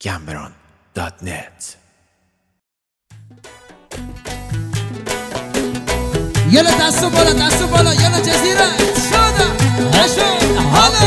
Gambron.net. يلا دستو بالا يلا جزيرة شادا عشو حالا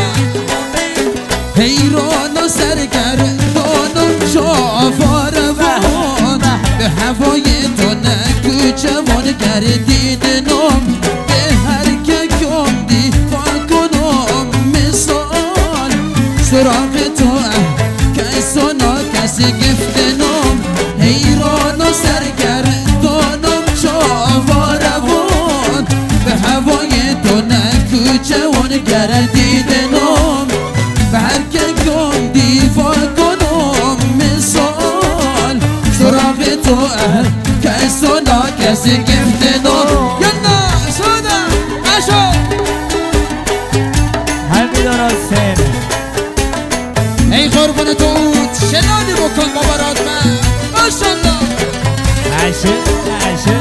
حیران و سرگردان و جاوارمان به هوای تو نگو جوان گردیدنم به هر که کندی کنم مثال سراغ تو کس و ناکسی گفتنم حیران و سرگردانم جاوارمان به هوای تو نگو جوان گردیدنم به هر که کندی کنم مثال سراغ تو کس و ناکسی گفتنم یلا شده اشو حمیدان حسین ای قربون تو شنانی بکن بابارات من ماشالله عشه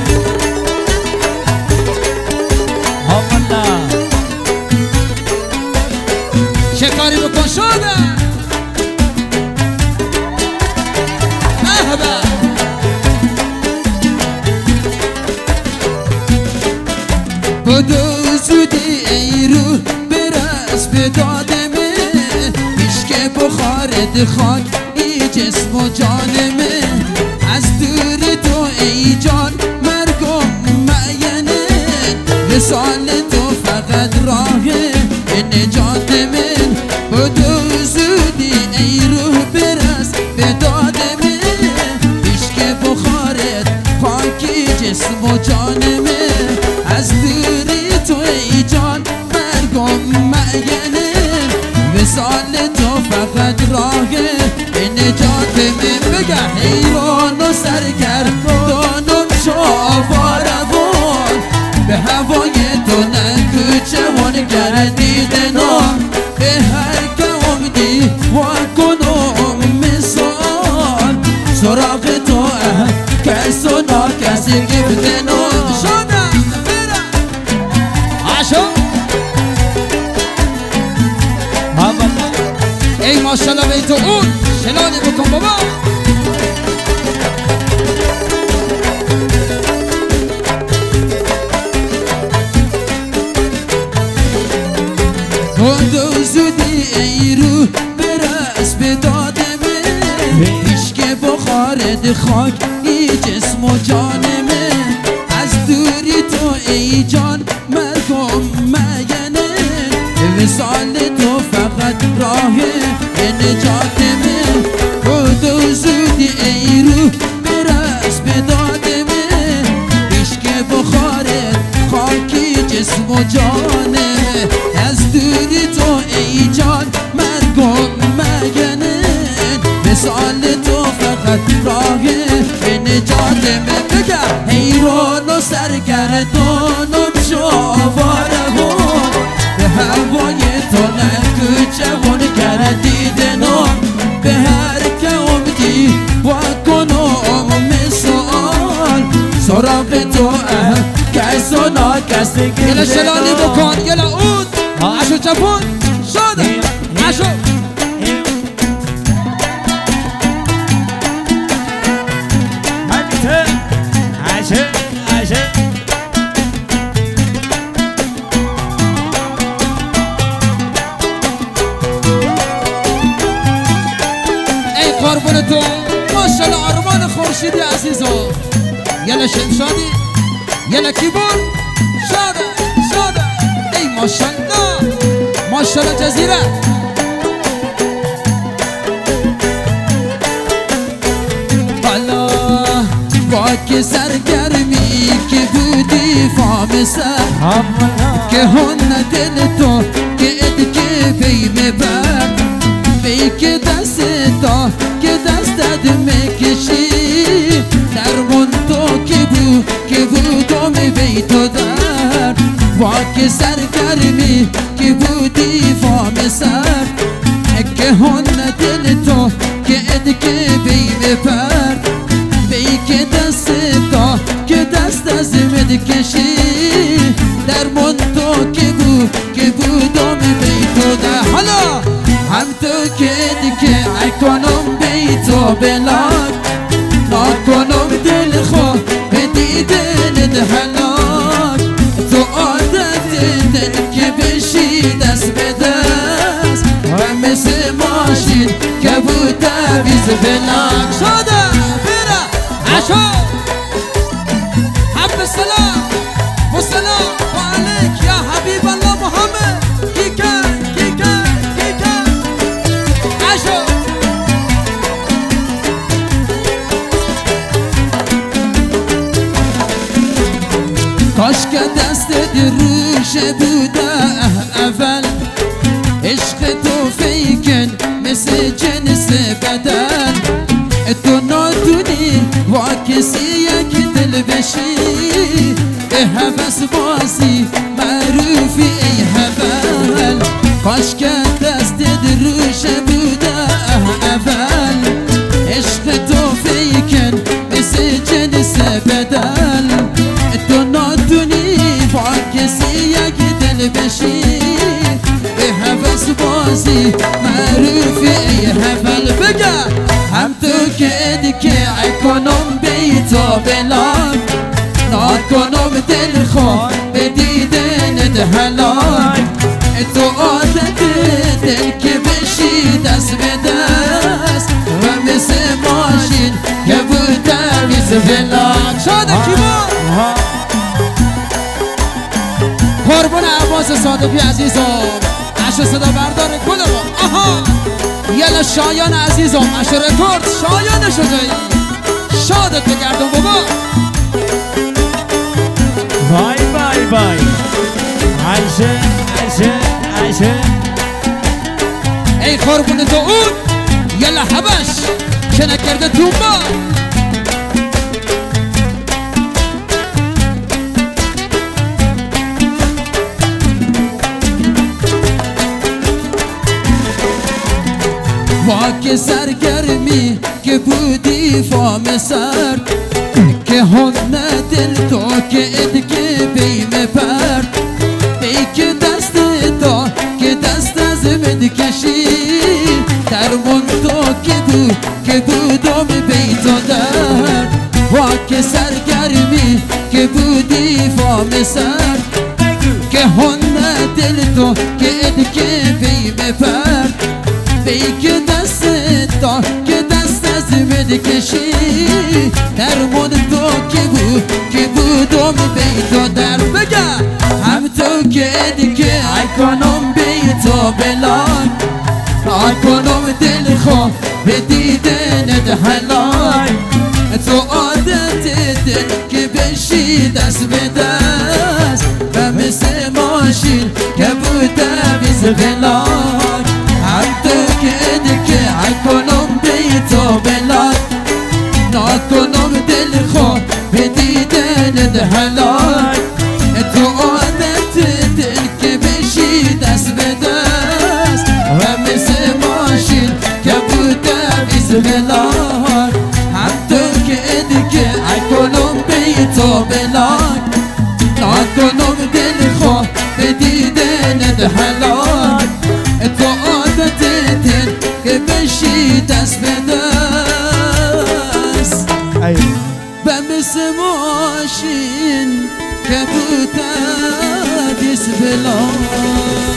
حامالله چه کاری بکن شده احبه بدو زودی ای رو برس به دادمه میشکه بخارد خاک ای جسم و جانمه از دور تو ای جان مرگم معینه مثال تو فقط راه نجات من بدو زودی ای روح برس به داد من عشق بخارت خاکی جسم و جان من از دوری تو ای جان مرگم معینه مثال تو فقط راه نجات من بگه حیران و سرگردانم جاوارمان به هوای تو نگو جوان گردیدنم به هر که امیدی کنم مثال سراغ تو کس و ناکسی گفتنم شدم برم عشو ای ماشالله بیتو اون شلانی بکن بابا بدو زودی ای رو برس به داد من عشق بخارد خاک ای جسم و جان من از دوری تو ای جان مرگم معینه وصال تو فقط راه نجات من بدو زودی ای رو برس به داد من عشق بخارد خاکی جسم و جان از دوری تو ای جان مرگم مگنه مثال تو فقط راه نجات من بگم حیران و سرگردانم جاوارمان به هوای تو نگو جوان گردیدنم به هر که امیدی کنم مثال سراغ تو کس و ناکسی یلا شلانی بکن یلا اون عشو چپون شده عشو عشه ای قربون تو ماشالله آرمان خورشیدی عزیزو یلا شمشادی یلا کیبون شده ای ماشالله جزیره حالا باک سرگرمی که بودی فام سر که هن دل تو که ادکه بیم بر بیک دست تا که دستت مکشی درمون تو که بودم بی تو در واک سرگرمی که بودی فام سر که هن دل تو که ادکه بیم بر بیک دست تا که دست از مکشی درمون تو که بودم بی تو در حالا هم تو که دیگه کنم بی تو تو بلاک نکنم دل خواه به دیدن هلاک تو عادت دل که بشی دست به دست و مثل ماشین که بود دویز بلاک شده بیره عشو حب السلام والسلام وعليك يا حبيب الله محمد كيكا كيكا كيكا عشو کاش که دست روش بوده اول عشق تو فیکن مثل جنس بدن تو نادونی و کسی یک دل بشی هوس بازی معروفی ای هبل کاش که دست روش بوده اول عشق تو فیکن مثل جنس بدن تو نادونی با کسی یک دل بشی به هوس بازی معروفی ای هبل بگه هم تو که دیگه کنم بیتا بلاک نکنم دل خواه به دیدن هلاک تو عادت دل که بشی دست به دست و مثل ماشین که بود دویز بلاک شده کیبا قربون عباس صادقی عزیزم عشق صدا بردار کلمون آها یلا شایان عزیزم عشق رکورد شایان شده شادت بگردم بابا وای وای وای عایشه عایشه عایشه ای قربون تو اون یلا حبش که نکرده تومبا واک سرگرمی که بودی فام سر که هنه دل تو که ادگه بیم پرد ای که دست تو که دست از من کشی درمون تو که بودم بیتو در واک سرگرمی که بودی فام سر که هنه دل تو که ادگه بیم پرد ای که دست تو که دست از من کشی درمون تو که بودم بیتو در بگه هم تو که دیگه کنم بیتو بلاک نکنم دل خواه به دیدن هلاک تو عادت دل که بشی دست به دست و مثل ماشین که بود دویز بلاک هم تو که دیگه کنم بیتو بلاک نکنم دل خواه به دیدن هلاک تو عادت دل که بشی دست به دست و مثل ماشین که بود دویز بلاک هم تو که دیگه کنم بیتو بلاک نکنم دل خواه به دیدن هلاک تو عادت دل که بشی دست به دست و مثل ماشین که بود دویز بلاک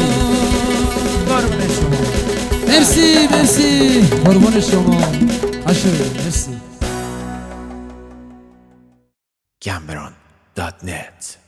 مرسی مرسی قربون شما عشق مرسی Cameron.net